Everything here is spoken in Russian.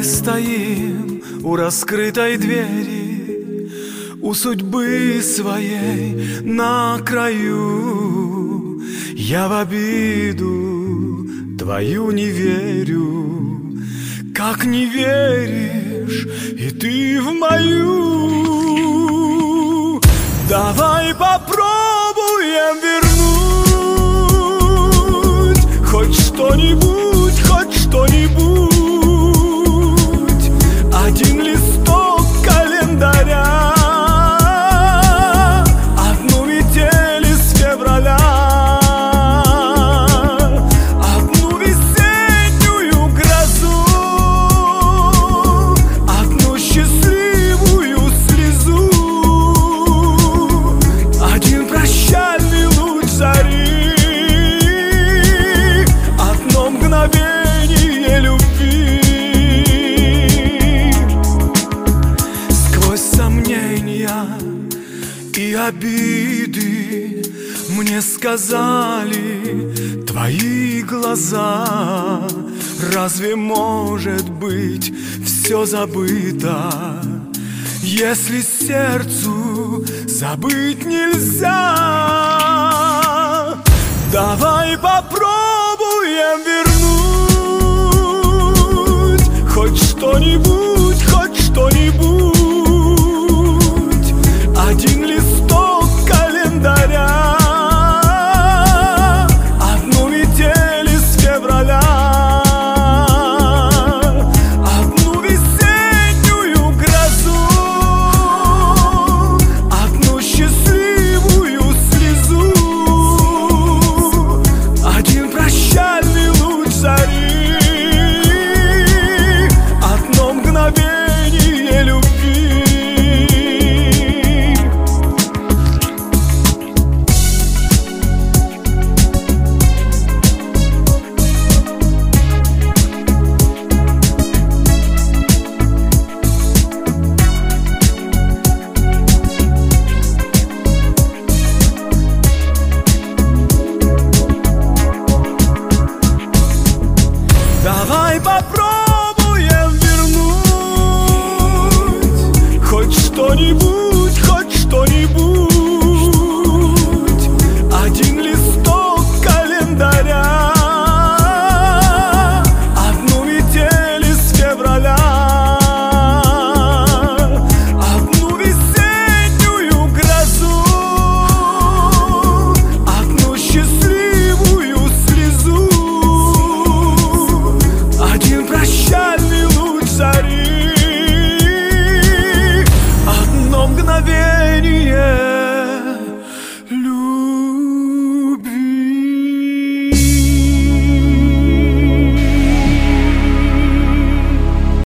стоим у раскрытой двери, у судьбы своей на краю. Я в обиду твою не верю, как не веришь и ты в мою. Давай попробуем вернуть хоть что-нибудь, хоть что-нибудь. Один листок календаря, одну метель из февраля, одну весеннюю грозу, одну счастливую слезу, один прощальный луч зари, одно мгновение любви. Сквозь сомнения и обиды мне сказали твои глаза: разве может быть все забыто, если сердцу забыть нельзя? Давай попробуем вернуть